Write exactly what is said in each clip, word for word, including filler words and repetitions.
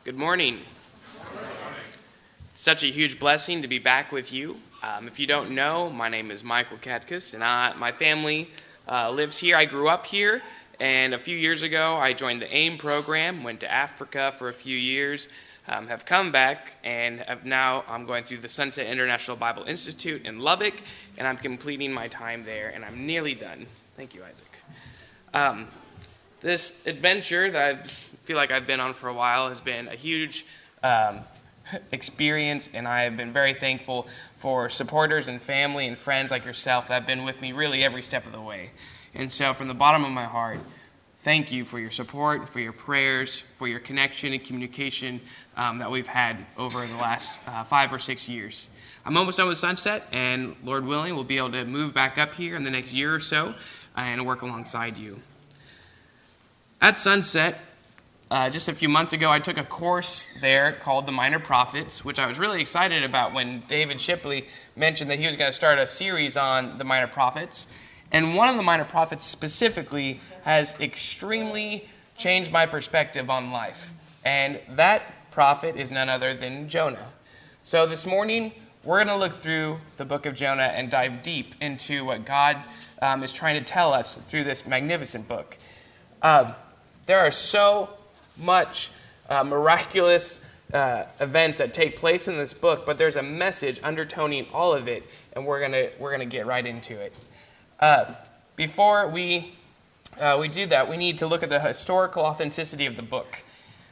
Good morning. It's such a huge blessing to be back with you. Um, if you don't know, my name is Michael Katkus, and I, my family uh, lives here. I grew up here, and a few years ago, I joined the AIM program, went to Africa for a few years, um, have come back, and have now I'm going through the Sunset International Bible Institute in Lubbock, and I'm completing my time there, and I'm nearly done. Thank you, Isaac. Um, this adventure that I feel like I've been on for a while has been a huge um, experience, and I have been very thankful for supporters and family and friends like yourself that have been with me really every step of the way. And so from the bottom of my heart, thank you for your support, for your prayers, for your connection and communication um, that we've had over the last uh, five or six years. I'm almost done with Sunset, and Lord willing, we'll be able to move back up here in the next year or so and work alongside you. At Sunset, uh, just a few months ago, I took a course there called The Minor Prophets, which I was really excited about when David Shipley mentioned that he was going to start a series on the Minor Prophets. And one of the Minor Prophets specifically has extremely changed my perspective on life. And that prophet is none other than Jonah. So this morning, we're going to look through the book of Jonah and dive deep into what God um, is trying to tell us through this magnificent book. Um, there are so much uh, miraculous uh, events that take place in this book, but there's a message undertoning all of it, and we're gonna we're gonna get right into it. Uh, before we uh, we do that, we need to look at the historical authenticity of the book.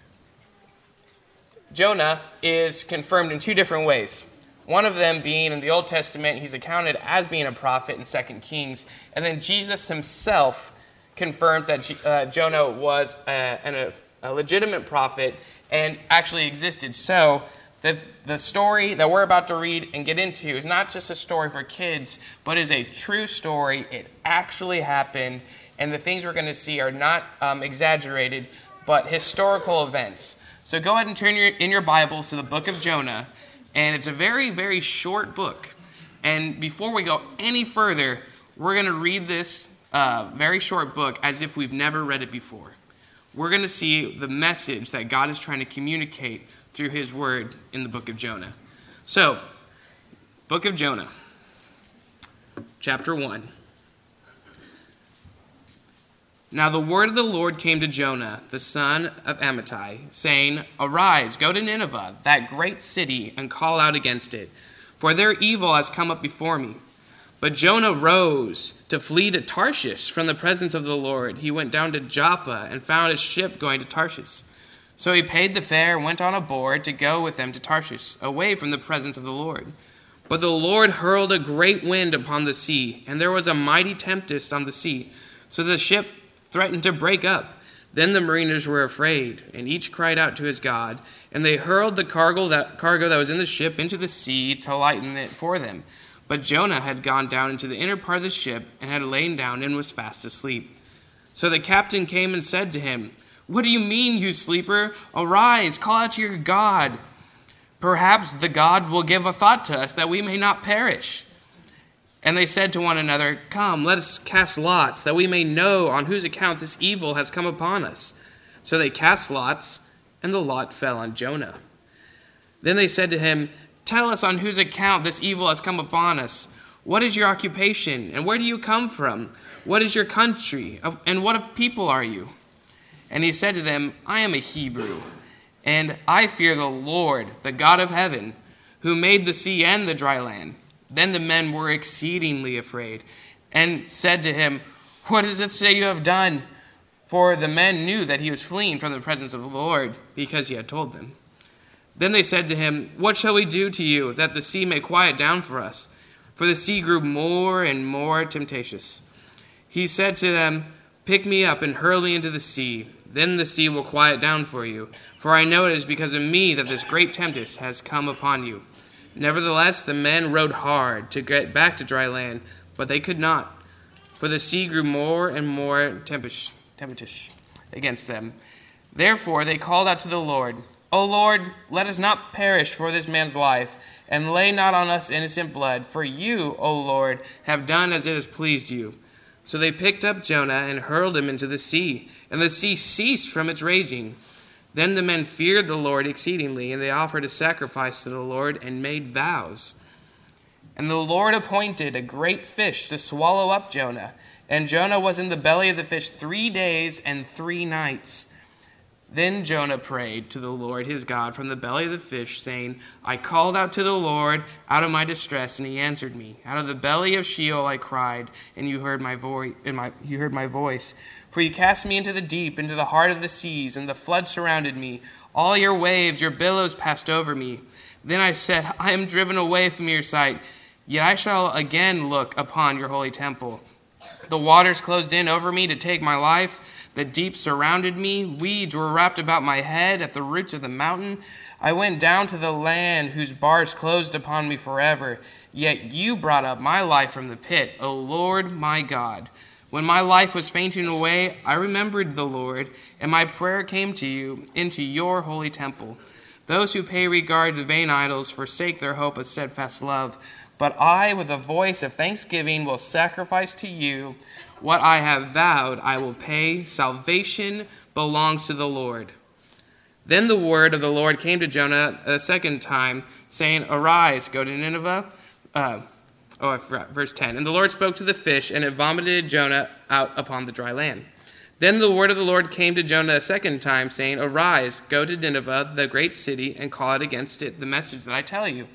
Jonah is confirmed in two different ways. One of them being in the Old Testament, he's accounted as being a prophet in Second Kings, and then Jesus himself confirms that uh, Jonah was a, an, a, a legitimate prophet and actually existed. So the, the story that we're about to read and get into is not just a story for kids, but is a true story. It actually happened, and the things we're going to see are not um, exaggerated, but historical events. So go ahead and turn your, in your Bibles to the book of Jonah, and it's a very, very short book. And before we go any further, we're going to read this Uh, very short book as if we've never read it before. We're going to see the message that God is trying to communicate through his word in the book of Jonah. So, book of Jonah, chapter one. Now the word of the Lord came to Jonah, the son of Amittai, saying, Arise, go to Nineveh, that great city, and call out against it, for their evil has come up before me. But Jonah rose to flee to Tarshish from the presence of the Lord. He went down to Joppa and found a ship going to Tarshish. So he paid the fare and went on aboard to go with them to Tarshish, away from the presence of the Lord. But the Lord hurled a great wind upon the sea, and there was a mighty tempest on the sea, so the ship threatened to break up. Then the mariners were afraid, and each cried out to his God, and they hurled the cargo that, cargo that was in the ship into the sea to lighten it for them. But Jonah had gone down into the inner part of the ship and had lain down and was fast asleep. So the captain came and said to him, What do you mean, you sleeper? Arise, call out to your God. Perhaps the God will give a thought to us that we may not perish. And they said to one another, Come, let us cast lots, that we may know on whose account this evil has come upon us. So they cast lots, and the lot fell on Jonah. Then they said to him, Tell us on whose account this evil has come upon us. What is your occupation, and where do you come from? What is your country, and what people are you? And he said to them, I am a Hebrew, and I fear the Lord, the God of heaven, who made the sea and the dry land. Then the men were exceedingly afraid, and said to him, What does it say you have done? For the men knew that he was fleeing from the presence of the Lord, because he had told them. Then they said to him, What shall we do to you, that the sea may quiet down for us? For the sea grew more and more tempestuous. He said to them, Pick me up and hurl me into the sea. Then the sea will quiet down for you. For I know it is because of me that this great tempest has come upon you. Nevertheless, the men rowed hard to get back to dry land, but they could not. For the sea grew more and more tempestuous against them. Therefore they called out to the Lord, O Lord, let us not perish for this man's life, and lay not on us innocent blood. For you, O Lord, have done as it has pleased you. So they picked up Jonah and hurled him into the sea, and the sea ceased from its raging. Then the men feared the Lord exceedingly, and they offered a sacrifice to the Lord and made vows. And the Lord appointed a great fish to swallow up Jonah. And Jonah was in the belly of the fish three days and three nights. Then Jonah prayed to the Lord his God from the belly of the fish, saying, I called out to the Lord out of my distress, and he answered me. Out of the belly of Sheol I cried, and you heard my voice. My, you heard my voice. For you cast me into the deep, into the heart of the seas, and the flood surrounded me. All your waves, your billows passed over me. Then I said, I am driven away from your sight, yet I shall again look upon your holy temple. The waters closed in over me to take my life. The deep surrounded me. Weeds were wrapped about my head at the roots of the mountain. I went down to the land whose bars closed upon me forever. Yet you brought up my life from the pit, O Lord my God. When my life was fainting away, I remembered the Lord, and my prayer came to you into your holy temple. Those who pay regard to vain idols forsake their hope of steadfast love. But I, with a voice of thanksgiving, will sacrifice to you what I have vowed I will pay. Salvation belongs to the Lord. Then the word of the Lord came to Jonah a second time, saying, Arise, go to Nineveh. Uh, oh, I forgot, verse ten. And the Lord spoke to the fish, and it vomited Jonah out upon the dry land. Then the word of the Lord came to Jonah a second time, saying, Arise, go to Nineveh, the great city, and call out against it the message that I tell you.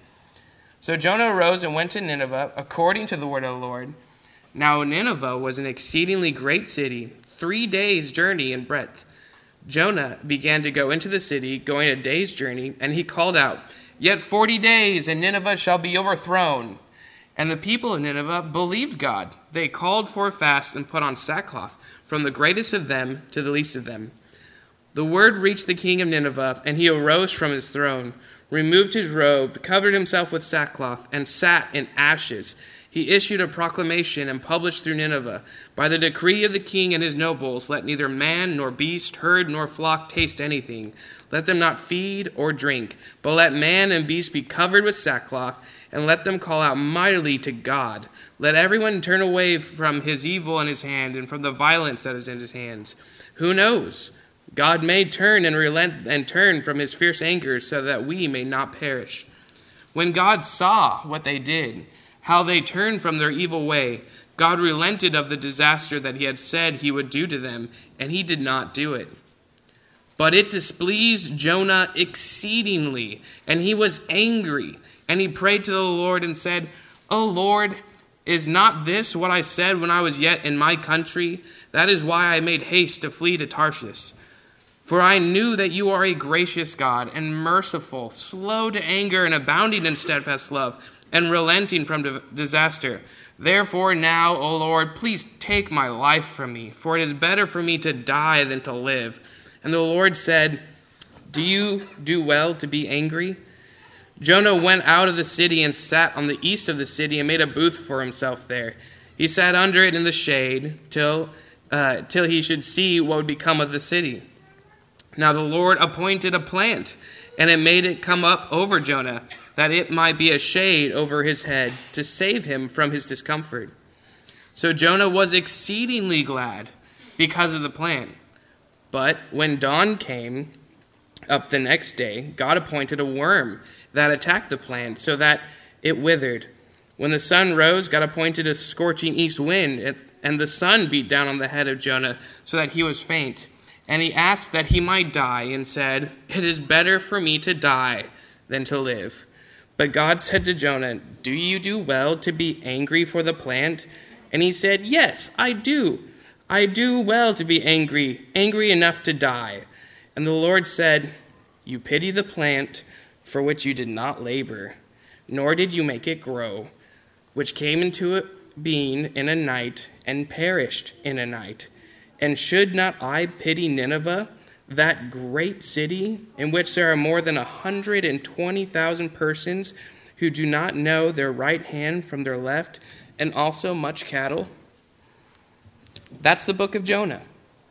So Jonah arose and went to Nineveh, according to the word of the Lord. Now Nineveh was an exceedingly great city, three days' journey in breadth. Jonah began to go into the city, going a day's journey, and he called out, Yet forty days, and Nineveh shall be overthrown. And the people of Nineveh believed God. They called for a fast and put on sackcloth, from the greatest of them to the least of them. The word reached the king of Nineveh, and he arose from his throne, removed his robe, covered himself with sackcloth, and sat in ashes. He issued a proclamation and published through Nineveh, By the decree of the king and his nobles, let neither man nor beast, herd nor flock taste anything. Let them not feed or drink, but let man and beast be covered with sackcloth, and let them call out mightily to God. Let everyone turn away from his evil in his hand and from the violence that is in his hands. Who knows? God may turn and relent and turn from his fierce anger so that we may not perish. When God saw what they did, how they turned from their evil way, God relented of the disaster that he had said he would do to them, and he did not do it. But it displeased Jonah exceedingly, and he was angry, and he prayed to the Lord and said, O Lord, is not this what I said when I was yet in my country? That is why I made haste to flee to Tarshish. For I knew that you are a gracious God and merciful, slow to anger and abounding in steadfast love, and relenting from disaster. Therefore now, O Lord, please take my life from me, for it is better for me to die than to live. And the Lord said, Do you do well to be angry? Jonah went out of the city and sat on the east of the city and made a booth for himself there. He sat under it in the shade till, uh, till he should see what would become of the city. Now the Lord appointed a plant, and it made it come up over Jonah, that it might be a shade over his head, to save him from his discomfort. So Jonah was exceedingly glad because of the plant. But when dawn came up the next day, God appointed a worm that attacked the plant, so that it withered. When the sun rose, God appointed a scorching east wind, and the sun beat down on the head of Jonah, so that he was faint. And he asked that he might die, and said, It is better for me to die than to live. But God said to Jonah, Do you do well to be angry for the plant? And he said, Yes, I do. I do well to be angry, angry enough to die. And the Lord said, You pity the plant for which you did not labor, nor did you make it grow, which came into being in a night and perished in a night. And should not I pity Nineveh, that great city, in which there are more than a hundred and twenty thousand persons who do not know their right hand from their left, and also much cattle? That's the book of Jonah.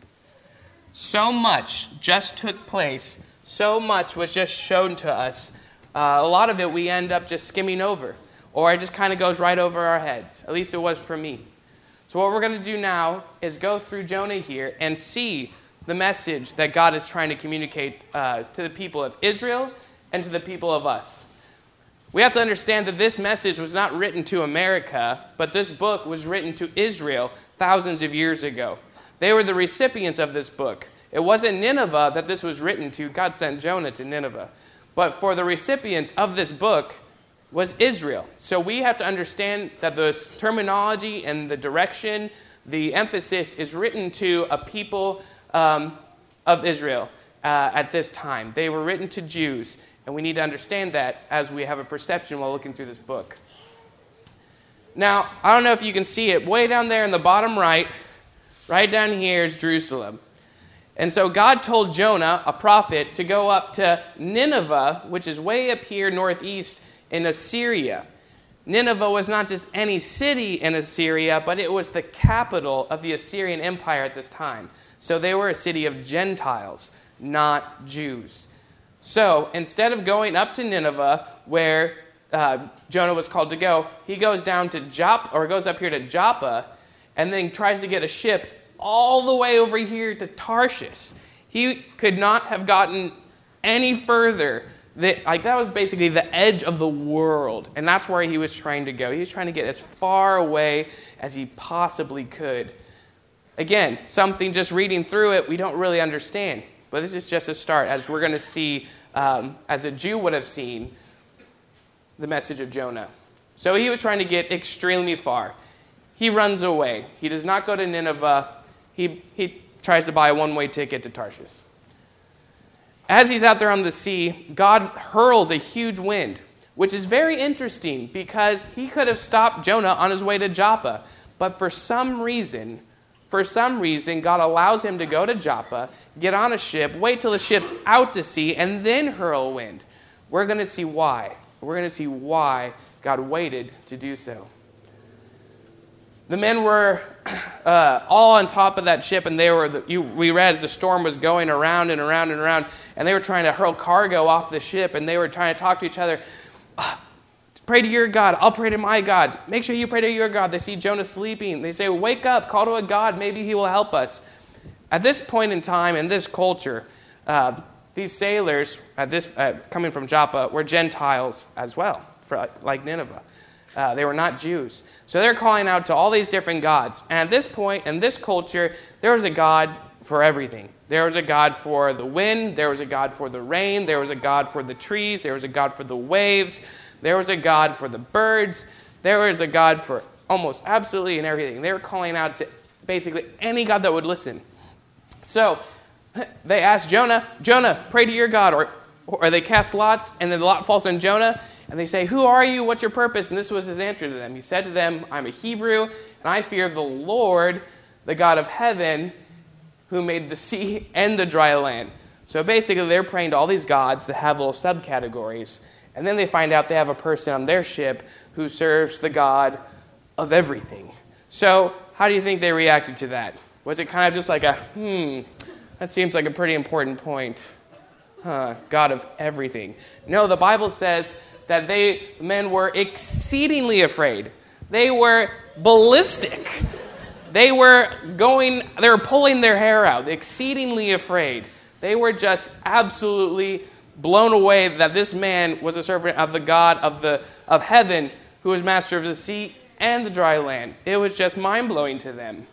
So much just took place. So much was just shown to us. Uh, a lot of it we end up just skimming over, or it just kind of goes right over our heads. At least it was for me. So what we're going to do now is go through Jonah here and see the message that God is trying to communicate uh, to the people of Israel and to the people of us. We have to understand that this message was not written to America, but this book was written to Israel thousands of years ago. They were the recipients of this book. It wasn't Nineveh that this was written to. God sent Jonah to Nineveh. But for the recipients of this book was Israel. So we have to understand that this terminology and the direction, the emphasis is written to a people um, of Israel uh, at this time. They were written to Jews. And we need to understand that as we have a perception while looking through this book. Now, I don't know if you can see it. Way down there in the bottom right, right down here is Jerusalem. And so God told Jonah, a prophet, to go up to Nineveh, which is way up here northeast in Assyria. Nineveh was not just any city in Assyria, but it was the capital of the Assyrian Empire at this time. So they were a city of Gentiles, not Jews. So instead of going up to Nineveh, where uh, Jonah was called to go, he goes down to Joppa, or goes up here to Joppa, and then tries to get a ship all the way over here to Tarshish. He could not have gotten any further. That, like that was basically the edge of the world, and that's where he was trying to go. He was trying to get as far away as he possibly could. Again, something just reading through it we don't really understand. But this is just a start, as we're going to see, um, as a Jew would have seen, the message of Jonah. So he was trying to get extremely far. He runs away. He does not go to Nineveh. He, he tries to buy a one-way ticket to Tarshish. As he's out there on the sea, God hurls a huge wind, which is very interesting because he could have stopped Jonah on his way to Joppa. But for some reason... For some reason, God allows him to go to Joppa, get on a ship, wait till the ship's out to sea, and then hurl a wind. We're going to see why. We're going to see why God waited to do so. The men were uh, all on top of that ship, and they were. The, you, we read as the storm was going around and around and around, and they were trying to hurl cargo off the ship, and they were trying to talk to each other. Pray to your God. I'll pray to my God. Make sure you pray to your God. They see Jonah sleeping. They say, wake up, call to a God. Maybe he will help us. At this point in time, in this culture, uh, these sailors, at this uh, coming from Joppa, were Gentiles as well, for, like Nineveh. Uh, they were not Jews. So they're calling out to all these different gods. And at this point, in this culture, there was a God for everything. There was a God for the wind. There was a God for the rain. There was a God for the trees. There was a God for the waves. There was a God for the birds. There was a God for almost absolutely and everything. They were calling out to basically any God that would listen. So they asked Jonah, Jonah, pray to your God. Or, or they cast lots, and then the lot falls on Jonah, and they say, who are you? What's your purpose? And this was his answer to them. He said to them, I'm a Hebrew, and I fear the Lord, the God of heaven, who made the sea and the dry land. So basically they're praying to all these gods that have little subcategories. And then they find out they have a person on their ship who serves the God of everything. So how do you think they reacted to that? Was it kind of just like a, hmm, that seems like a pretty important point. Huh, God of everything. No, the Bible says that they men were exceedingly afraid. They were ballistic. They were going, they were pulling their hair out, exceedingly afraid. They were just absolutely blown away that this man was a servant of the God of the of heaven, who was master of the sea and the dry land. It was just mind-blowing to them.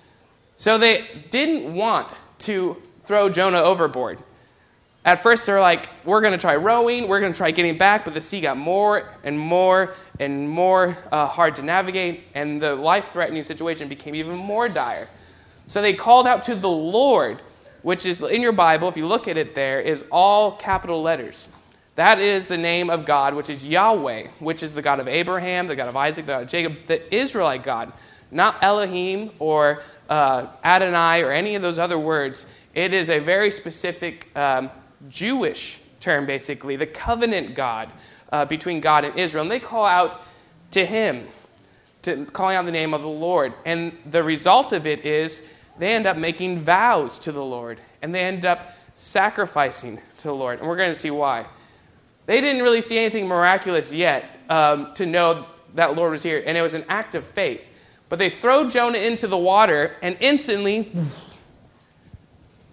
So they didn't want to throw Jonah overboard. At first they're like, we're going to try rowing, we're going to try getting back, but the sea got more and more and more uh, hard to navigate, and the life-threatening situation became even more dire. So they called out to the Lord, which is in your Bible, if you look at it there, is all capital letters. That is the name of God, which is Yahweh, which is the God of Abraham, the God of Isaac, the God of Jacob, the Israelite God. Not Elohim or uh, Adonai or any of those other words. It is a very specific um, Jewish term, basically, the covenant God uh, between God and Israel. And they call out to him, to calling out the name of the Lord. And the result of it is they end up making vows to the Lord, and they end up sacrificing to the Lord. And we're going to see why. They didn't really see anything miraculous yet um, to know that Lord was here, and it was an act of faith. But they throw Jonah into the water, and instantly,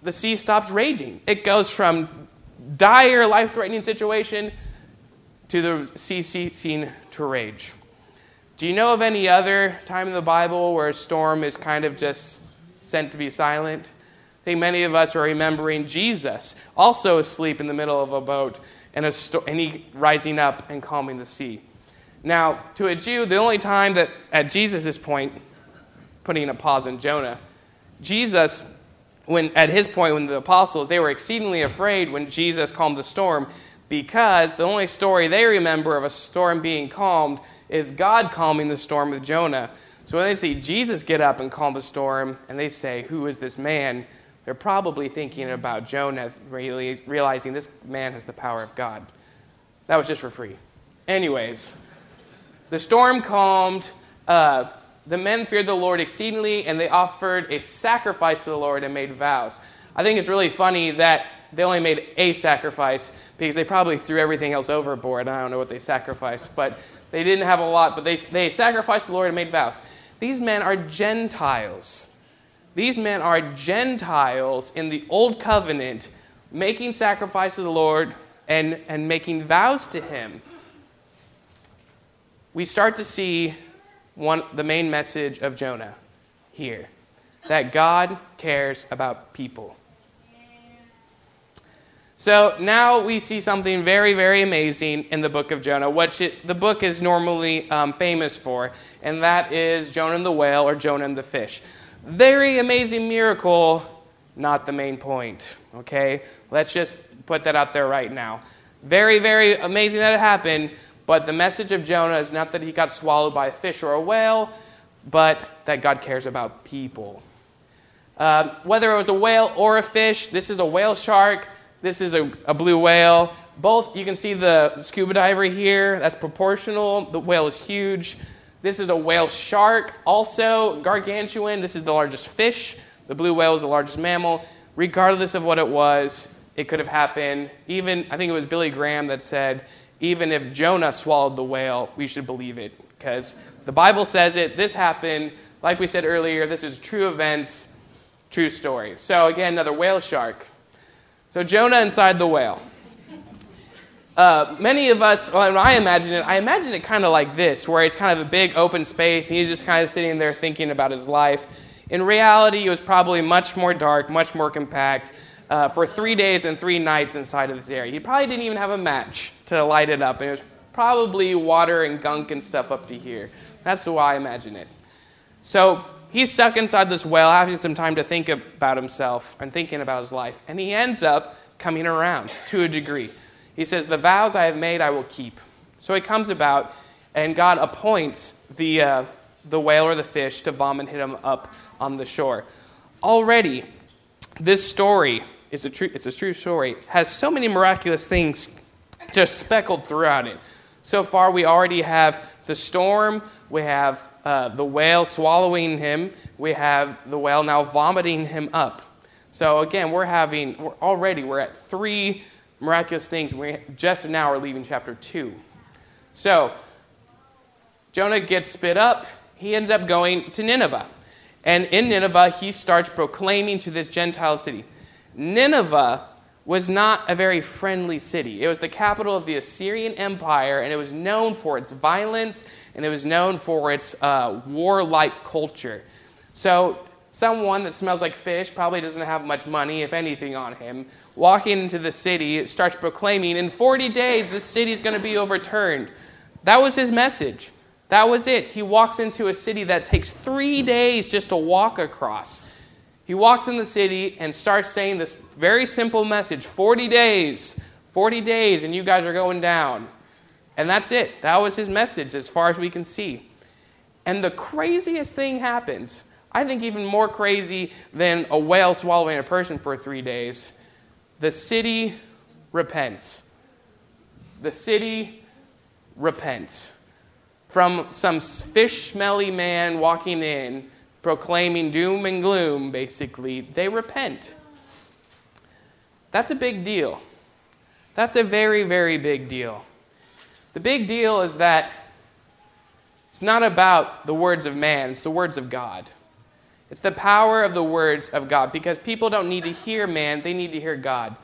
the sea stops raging. It goes from dire, life-threatening situation to the sea ceasing to rage. Do you know of any other time in the Bible where a storm is kind of just sent to be silent? I think many of us are remembering Jesus also asleep in the middle of a boat and, a sto- and he rising up and calming the sea. Now, to a Jew, the only time that at Jesus' point, putting a pause in Jonah, Jesus, when at his point, when the apostles, they were exceedingly afraid when Jesus calmed the storm, because the only story they remember of a storm being calmed is God calming the storm with Jonah. So when they see Jesus get up and calm the storm, and they say, "Who is this man?" they're probably thinking about Jonah, really realizing this man has the power of God. That was just for free. Anyways, the storm calmed. Uh, the men feared the Lord exceedingly, and they offered a sacrifice to the Lord and made vows. I think it's really funny that they only made a sacrifice because they probably threw everything else overboard. I don't know what they sacrificed, but they didn't have a lot, but they, they sacrificed the Lord and made vows. These men are Gentiles. These men are Gentiles in the Old Covenant, making sacrifices to the Lord and, and making vows to him. We start to see one the main message of Jonah here, that God cares about people. So now we see something very, very amazing in the book of Jonah, which it, the book is normally um, famous for, and that is Jonah and the whale or Jonah and the fish. Very amazing miracle, not the main point, okay? Let's just put that out there right now. Very, very amazing that it happened, but the message of Jonah is not that he got swallowed by a fish or a whale, but that God cares about people. Uh, whether it was a whale or a fish, this is a whale shark, this is a, a blue whale. Both, you can see the scuba diver here, that's proportional. The whale is huge. This is a whale shark, also gargantuan. This is the largest fish. The blue whale is the largest mammal. Regardless of what it was, it could have happened. Even, I think it was Billy Graham that said, even if Jonah swallowed the whale, we should believe it. Because the Bible says it. This happened. Like we said earlier, this is true events, true story. So again, another whale shark. So Jonah inside the whale. Uh, many of us, when I imagine it, I imagine it kind of like this, where it's kind of a big open space, and he's just kind of sitting there thinking about his life. In reality, it was probably much more dark, much more compact, uh, for three days and three nights inside of this area. He probably didn't even have a match to light it up, and it was probably water and gunk and stuff up to here. That's the way I imagine it. So he's stuck inside this well, having some time to think about himself and thinking about his life, and he ends up coming around to a degree. He says, "The vows I have made I will keep." So it comes about, and God appoints the uh, the whale or the fish to vomit him up on the shore. Already, this story is a true it's a true story. Has so many miraculous things just speckled throughout it. So far, we already have the storm. We have uh, the whale swallowing him. We have the whale now vomiting him up. So again, we're having we're already we're at three miraculous things. We just now are leaving chapter two. So Jonah gets spit up. He ends up going to Nineveh. And in Nineveh, he starts proclaiming to this Gentile city. Nineveh was not a very friendly city. It was the capital of the Assyrian Empire, and it was known for its violence, and it was known for its uh, warlike culture. So someone that smells like fish probably doesn't have much money, if anything, on him. Walking into the city, starts proclaiming, in forty days, this city is going to be overturned. That was his message. That was it. He walks into a city that takes three days just to walk across. He walks in the city and starts saying this very simple message, forty days, forty days, and you guys are going down. And that's it. That was his message as far as we can see. And the craziest thing happens, I think even more crazy than a whale swallowing a person for three days. The city repents. The city repents. From some fish-smelly man walking in, proclaiming doom and gloom, basically, they repent. That's a big deal. That's a very, very big deal. The big deal is that it's not about the words of man, it's the words of God. It's the power of the words of God, because people don't need to hear man, they need to hear God.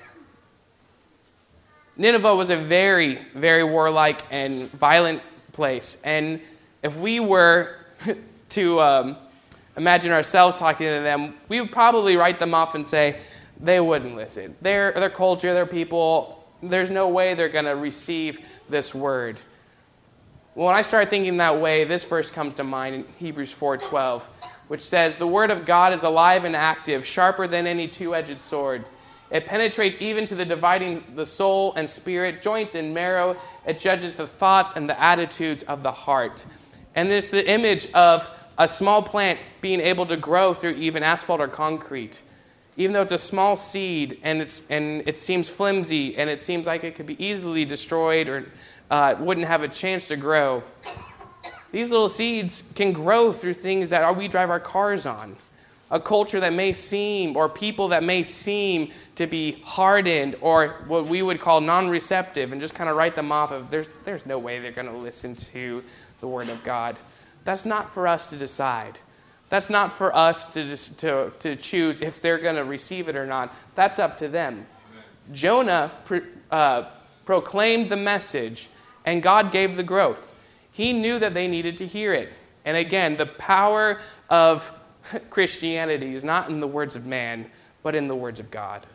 Nineveh was a very, very warlike and violent place. And if we were to um, imagine ourselves talking to them, we would probably write them off and say, they wouldn't listen. Their, their culture, their people, there's no way they're going to receive this word. Well, when I start thinking that way, this verse comes to mind in Hebrews four twelve, which says, the word of God is alive and active, sharper than any two-edged sword. It penetrates even to the dividing the soul and spirit, joints and marrow. It judges the thoughts and the attitudes of the heart. And this is the image of a small plant being able to grow through even asphalt or concrete. Even though it's a small seed and it's and it seems flimsy and it seems like it could be easily destroyed or uh, wouldn't have a chance to grow, these little seeds can grow through things that we drive our cars on. A culture that may seem, or people that may seem to be hardened or what we would call non-receptive, and just kind of write them off of, there's, there's no way they're going to listen to the Word of God. That's not for us to decide. That's not for us to just, to, to choose if they're going to receive it or not. That's up to them. Amen. Jonah pro, uh, proclaimed the message, and God gave the growth. He knew that they needed to hear it. And again, the power of Christianity is not in the words of man, but in the words of God.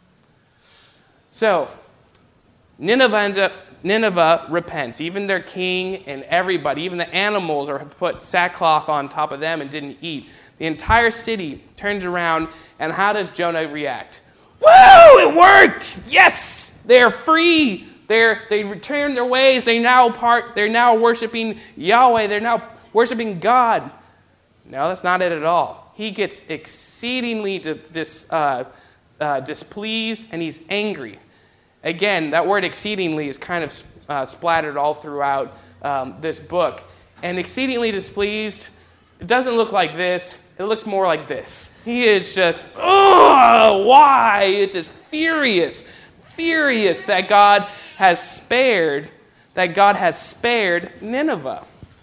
So, Nineveh ends up, Nineveh repents. Even their king and everybody, even the animals, are put sackcloth on top of them and didn't eat. The entire city turns around, and how does Jonah react? Woo! It worked! Yes! They're free! They're they returned their ways. They now part. They're now worshiping Yahweh. They're now worshiping God. No, that's not it at all. He gets exceedingly dis, uh, uh, displeased, and he's angry. Again, that word exceedingly is kind of uh, splattered all throughout um, this book. And exceedingly displeased, it doesn't look like this. It looks more like this. He is just, oh, why? It's just furious, furious that God has spared, that God has spared Nineveh.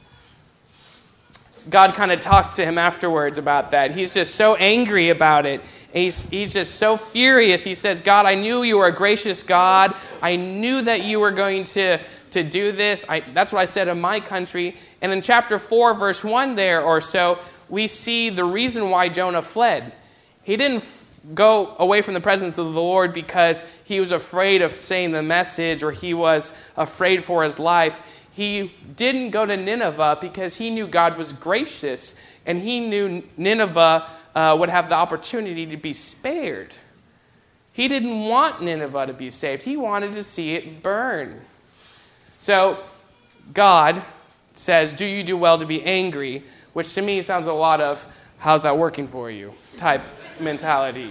God kind of talks to him afterwards about that. He's just so angry about it. He's, he's just so furious. He says, God, I knew you were a gracious God. I knew that you were going to, to do this. I, that's what I said in my country. And in chapter four, verse one there or so, we see the reason why Jonah fled. He didn't f- go away from the presence of the Lord because he was afraid of saying the message or he was afraid for his life. He didn't go to Nineveh because he knew God was gracious, and he knew Nineveh uh, would have the opportunity to be spared. He didn't want Nineveh to be saved. He wanted to see it burn. So God says, do you do well to be angry? Which to me sounds a lot of, how's that working for you? Type mentality.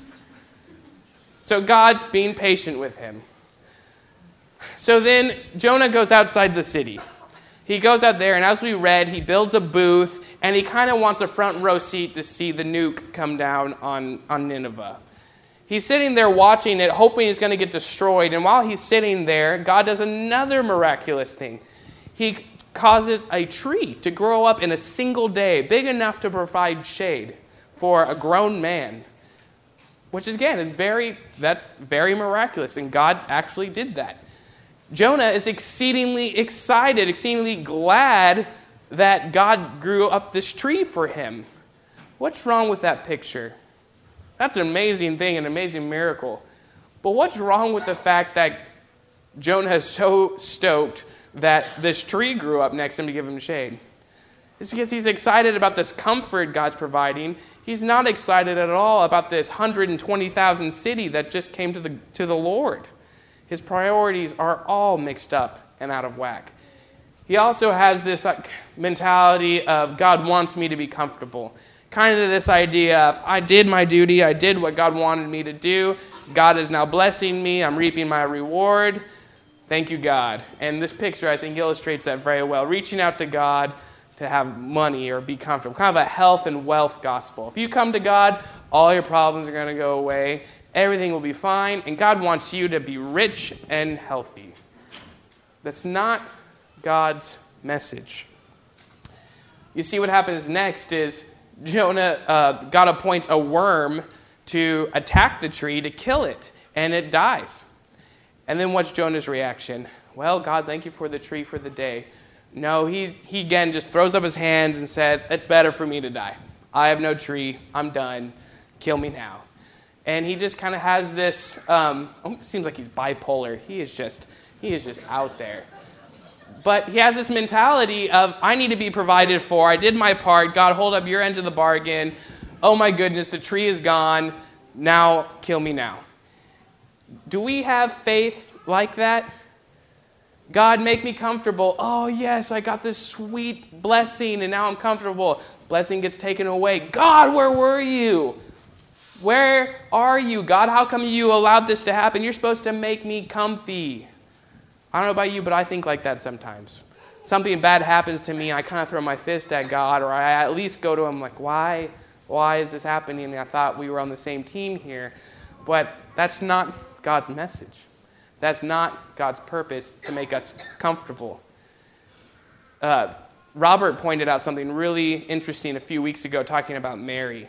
So God's being patient with him. So then Jonah goes outside the city. He goes out there, and as we read, he builds a booth, and he kind of wants a front row seat to see the nuke come down on, on Nineveh. He's sitting there watching it, hoping it's going to get destroyed. And while he's sitting there, God does another miraculous thing. He causes a tree to grow up in a single day, big enough to provide shade for a grown man. Which, again, is very, that's very miraculous, and God actually did that. Jonah is exceedingly excited, exceedingly glad that God grew up this tree for him. What's wrong with that picture? That's an amazing thing, an amazing miracle. But what's wrong with the fact that Jonah is so stoked that this tree grew up next to him to give him shade? It's because he's excited about this comfort God's providing. He's not excited at all about this one hundred twenty thousand city that just came to the to the Lord. His priorities are all mixed up and out of whack. He also has this like, mentality of God wants me to be comfortable. Kind of this idea of I did my duty, I did what God wanted me to do. God is now blessing me, I'm reaping my reward. Thank you, God. And this picture, I think, illustrates that very well. Reaching out to God to have money or be comfortable. Kind of a health and wealth gospel. If you come to God, all your problems are going to go away. Everything will be fine, and God wants you to be rich and healthy. That's not God's message. You see, what happens next is Jonah, uh, God appoints a worm to attack the tree to kill it, and it dies. And then what's Jonah's reaction? Well, God, thank you for the tree for the day. No, he, he again just throws up his hands and says, it's better for me to die. I have no tree. I'm done. Kill me now. And he just kind of has this, um, it seems like he's bipolar. He is just, he is just out there. But he has this mentality of, I need to be provided for. I did my part. God, hold up your end of the bargain. Oh my goodness, the tree is gone. Now, kill me now. Do we have faith like that? God, make me comfortable. Oh, yes, I got this sweet blessing, and now I'm comfortable. Blessing gets taken away. God, where were you? Where are you? God, how come you allowed this to happen? You're supposed to make me comfy. I don't know about you, but I think like that sometimes. Something bad happens to me, I kind of throw my fist at God, or I at least go to him like, why? Why is this happening? And I thought we were on the same team here. But that's not God's message. That's not God's purpose to make us comfortable. Uh, Robert pointed out something really interesting a few weeks ago talking about Mary.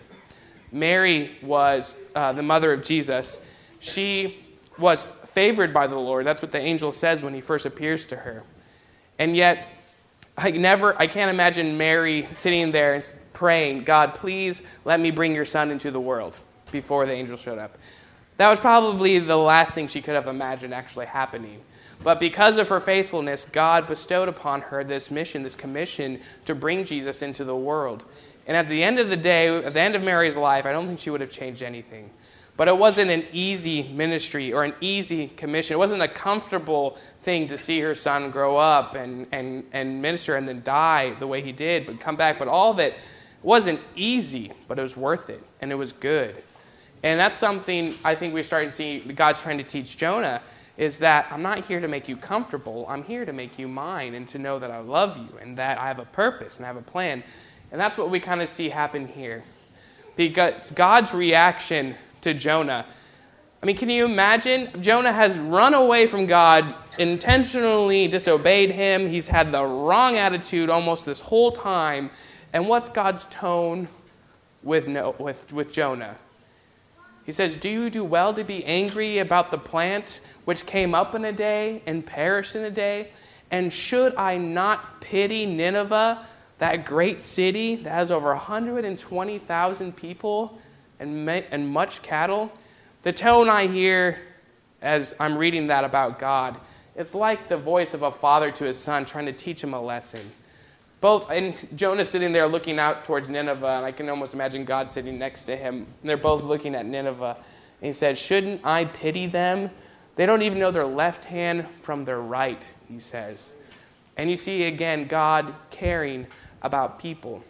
Mary was uh, the mother of Jesus. She was favored by the Lord. That's what the angel says when he first appears to her. And yet, I never, I can't imagine Mary sitting there and praying, God, please let me bring your son into the world before the angel showed up. That was probably the last thing she could have imagined actually happening. But because of her faithfulness, God bestowed upon her this mission, this commission to bring Jesus into the world. And at the end of the day, at the end of Mary's life, I don't think she would have changed anything. But it wasn't an easy ministry or an easy commission. It wasn't a comfortable thing to see her son grow up and, and, and minister and then die the way he did, but come back. But all of it wasn't easy, but it was worth it, and it was good. And that's something I think we're starting to see God's trying to teach Jonah, is that I'm not here to make you comfortable. I'm here to make you mine and to know that I love you and that I have a purpose and I have a plan. And that's what we kind of see happen here. Because God's reaction to Jonah, I mean, can you imagine? Jonah has run away from God, intentionally disobeyed him. He's had the wrong attitude almost this whole time. And what's God's tone with, no, with, with Jonah? He says, do you do well to be angry about the plant which came up in a day and perished in a day? And should I not pity Nineveh, that great city that has over one hundred twenty thousand people and, and much cattle? The tone I hear as I'm reading that about God, it's like the voice of a father to his son trying to teach him a lesson. Both, and Jonah sitting there looking out towards Nineveh, and I can almost imagine God sitting next to him. And they're both looking at Nineveh. And he said, shouldn't I pity them? They don't even know their left hand from their right, he says. And you see, again, God caring about people.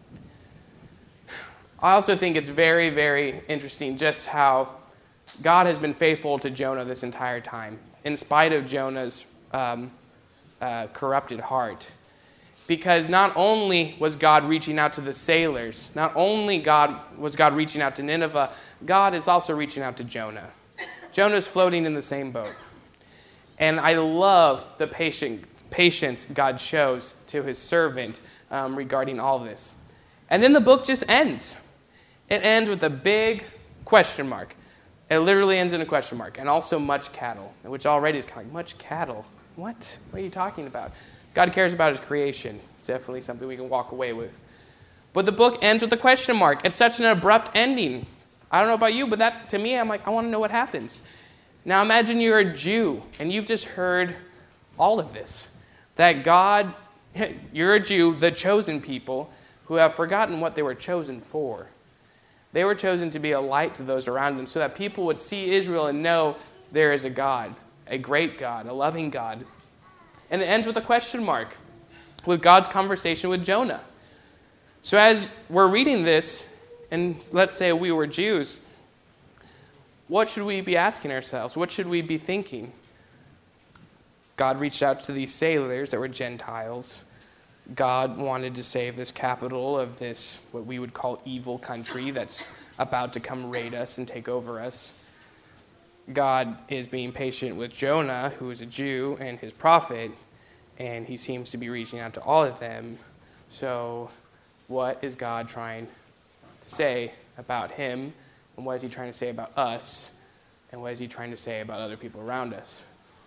I also think it's very, very interesting just how God has been faithful to Jonah this entire time, in spite of Jonah's um, uh, corrupted heart. Because not only was God reaching out to the sailors, not only God was God reaching out to Nineveh, God is also reaching out to Jonah. Jonah's floating in the same boat. And I love the patient, patience God shows to his servant um, regarding all this. And then the book just ends. It ends with a big question mark. It literally ends in a question mark. And also much cattle, which already is kind of like, much cattle? What? What are you talking about? God cares about his creation. It's definitely something we can walk away with. But the book ends with a question mark. It's such an abrupt ending. I don't know about you, but that to me, I'm like, I want to know what happens. Now imagine you're a Jew, and you've just heard all of this. That God, you're a Jew, the chosen people, who have forgotten what they were chosen for. They were chosen to be a light to those around them so that people would see Israel and know there is a God, a great God, a loving God. And it ends with a question mark, with God's conversation with Jonah. So as we're reading this, and let's say we were Jews, what should we be asking ourselves? What should we be thinking? God reached out to these sailors that were Gentiles. God wanted to save this capital of this, what we would call evil country that's about to come raid us and take over us. God is being patient with Jonah, who is a Jew, and his prophet, and he seems to be reaching out to all of them. So what is God trying to say about him, and what is he trying to say about us, and what is he trying to say about other people around us.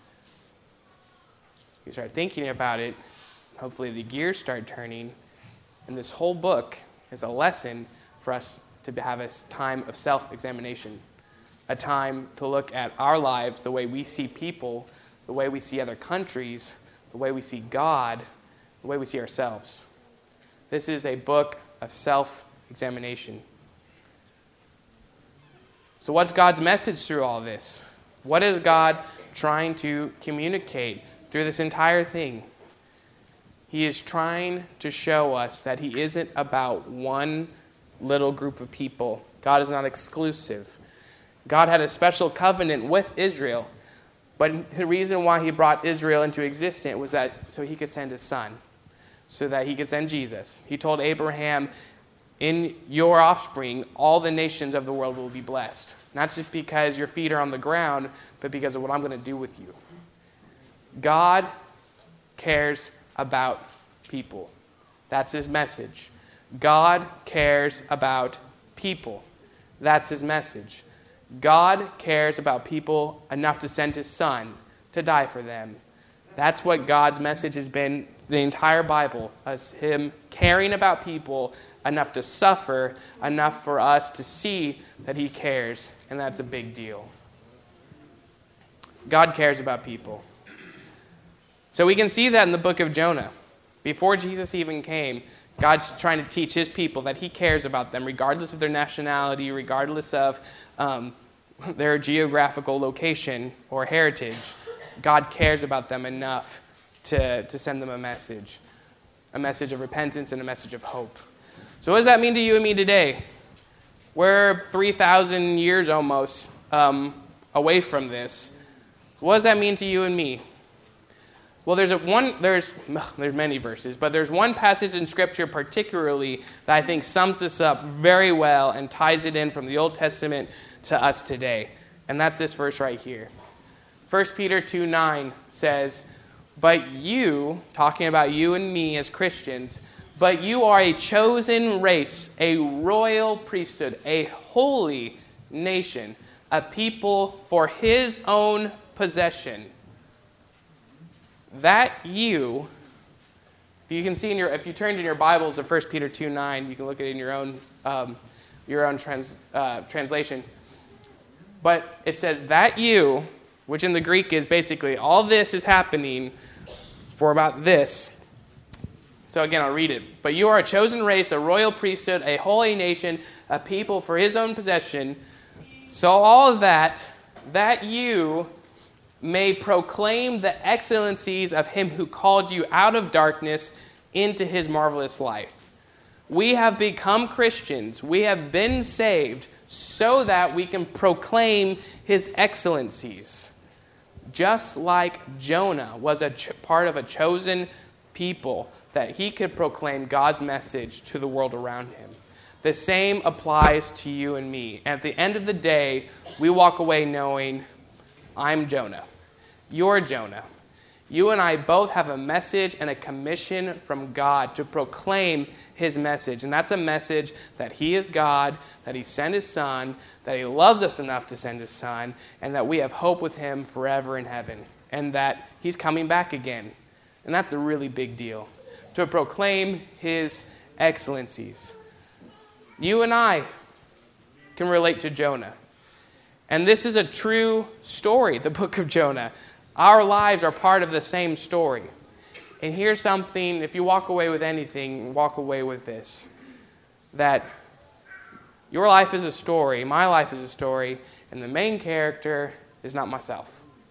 You start thinking about it, hopefully the gears start turning, and this whole book is a lesson for us to have a time of self-examination, a time to look at our lives, the way we see people, the way we see other countries, the way we see God, the way we see ourselves. This is a book of self-examination. So what's God's message through all this? What is God trying to communicate through this entire thing? He is trying to show us that he isn't about one little group of people. God is not exclusive. God had a special covenant with Israel, but the reason why he brought Israel into existence was that so he could send his son, so that he could send Jesus. He told Abraham, in your offspring, all the nations of the world will be blessed. Not just because your feet are on the ground, but because of what I'm going to do with you. God cares about people. That's his message. God cares about people. That's his message. God cares about people enough to send his son to die for them. That's what God's message has been the entire Bible, as him caring about people enough to suffer, enough for us to see that he cares, and that's a big deal. God cares about people. So we can see that in the book of Jonah. Before Jesus even came, God's trying to teach his people that he cares about them, regardless of their nationality, regardless of um, their geographical location or heritage. God cares about them enough to, to send them a message, a message of repentance and a message of hope. So what does that mean to you and me today? We're three thousand years almost um, away from this. What does that mean to you and me? Well, there's a one. There's there's many verses, but there's one passage in Scripture particularly that I think sums this up very well and ties it in from the Old Testament to us today, and that's this verse right here. First Peter two nine says, "But you," talking about you and me as Christians, "but you are a chosen race, a royal priesthood, a holy nation, a people for His own possession." That you, if you can see in your, if you turned in your Bibles to First Peter two nine, you can look at it in your own, um, your own trans, uh, translation. But it says that you, which in the Greek is basically all this is happening for about this. So again, I'll read it. "But you are a chosen race, a royal priesthood, a holy nation, a people for His own possession. So all of that, that you may proclaim the excellencies of Him who called you out of darkness into His marvelous light." We have become Christians. We have been saved so that we can proclaim His excellencies. Just like Jonah was a ch- part of a chosen people, that he could proclaim God's message to the world around him. The same applies to you and me. At the end of the day, we walk away knowing, I'm Jonah. You're Jonah. You and I both have a message and a commission from God to proclaim His message. And that's a message that He is God, that He sent His Son, that He loves us enough to send His Son, and that we have hope with Him forever in heaven, and that He's coming back again. And that's a really big deal, to proclaim His excellencies. You and I can relate to Jonah. And this is a true story, the book of Jonah. Our lives are part of the same story. And here's something, if you walk away with anything, walk away with this. That your life is a story, my life is a story, and the main character is not myself.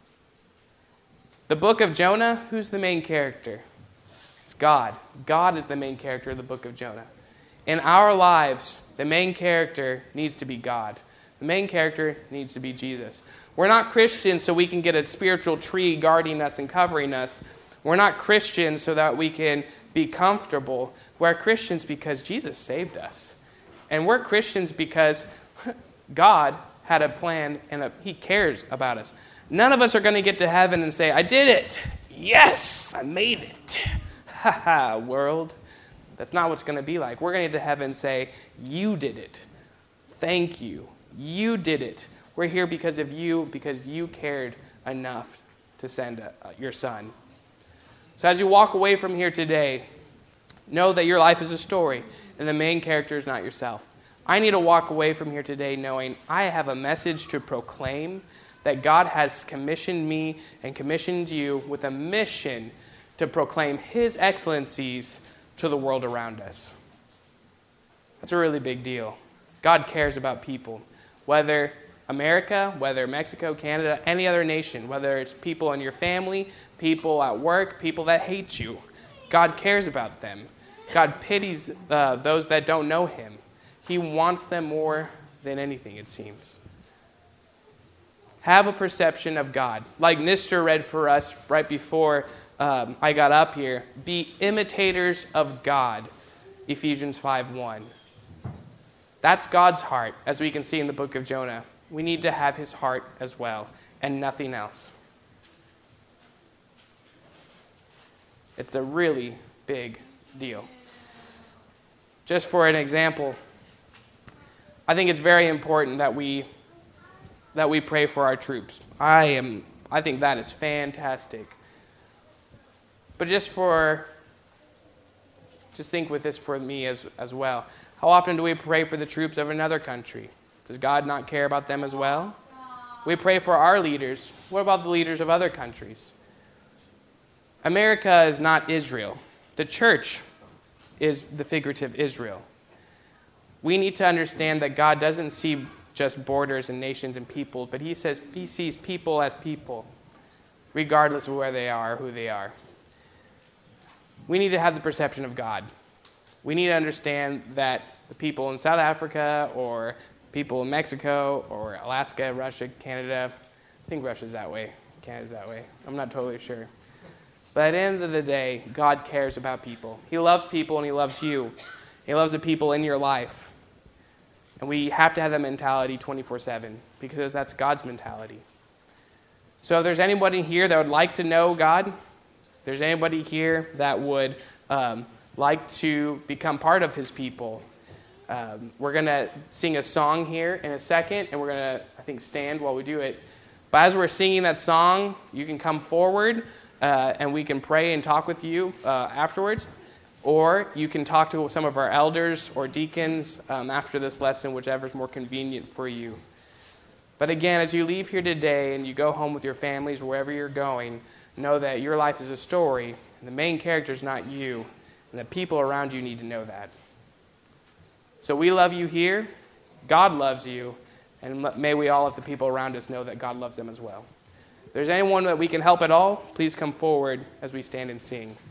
The book of Jonah, who's the main character? It's God. God is the main character of the book of Jonah. In our lives, the main character needs to be God. The main character needs to be Jesus. We're not Christians so we can get a spiritual tree guarding us and covering us. We're not Christians so that we can be comfortable. We're Christians because Jesus saved us. And we're Christians because God had a plan and a, He cares about us. None of us are going to get to heaven and say, I did it. Yes, I made it. Ha ha, world. That's not what's going to be like. We're going to get to heaven and say, you did it. Thank you. You did it. We're here because of you, because you cared enough to send a, uh, your son. So as you walk away from here today, know that your life is a story, and the main character is not yourself. I need to walk away from here today knowing I have a message to proclaim, that God has commissioned me and commissioned you with a mission to proclaim his excellencies to the world around us. That's a really big deal. God cares about people, whether America, whether Mexico, Canada, any other nation, whether it's people in your family, people at work, people that hate you. God cares about them. God pities uh, those that don't know him. He wants them more than anything, it seems. Have a perception of God. Like Nister read for us right before um, I got up here, be imitators of God, Ephesians five one. That's God's heart, as we can see in the book of Jonah. We need to have his heart as well, and nothing else. It's a really big deal. Just for an example, I think it's very important that we that we pray for our troops. I am I think that is fantastic. But just for just think with this for me as as well. How often do we pray for the troops of another country? Does God not care about them as well? We pray for our leaders. What about the leaders of other countries? America is not Israel. The church is the figurative Israel. We need to understand that God doesn't see just borders and nations and people, but he says he sees people as people, regardless of where they are or who they are. We need to have the perception of God. We need to understand that the people in South Africa or people in Mexico or Alaska, Russia, Canada, I think Russia's that way, Canada's that way, I'm not totally sure. But at the end of the day, God cares about people. He loves people and he loves you. He loves the people in your life. And we have to have that mentality twenty-four seven because that's God's mentality. So if there's anybody here that would like to know God, if there's anybody here that would um, like to become part of his people, um, we're going to sing a song here in a second, and we're going to, I think, stand while we do it. But as we're singing that song, you can come forward, uh, and we can pray and talk with you uh, afterwards. Or you can talk to some of our elders or deacons um, after this lesson, whichever is more convenient for you. But again, as you leave here today and you go home with your families, wherever you're going, know that your life is a story, and the main character is not you, and the people around you need to know that. So we love you here, God loves you, and may we all let the people around us know that God loves them as well. If there's anyone that we can help at all, please come forward as we stand and sing.